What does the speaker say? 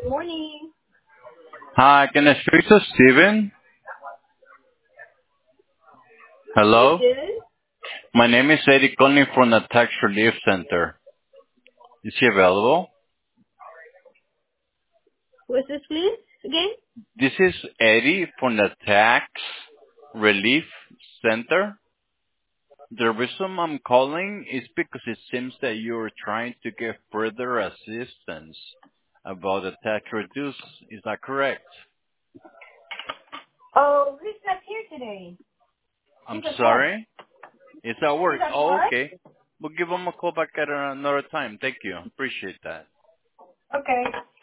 Morning. Hi, can I speak to Steven? Who's Hello? this? My name is Eddie calling from the Tax Relief Center. Is he available? Who is this, please? Again? This is Eddie from the Tax Relief Center. The reason I'm calling is because it seems that you're trying to get further assistance about the tax reduce. Is that correct? Oh, he's not here today. I'm He's at work. sorry? Is that He's work? at Oh, work? okay. We'll give him a call back at another time. Thank you. Appreciate that. Okay.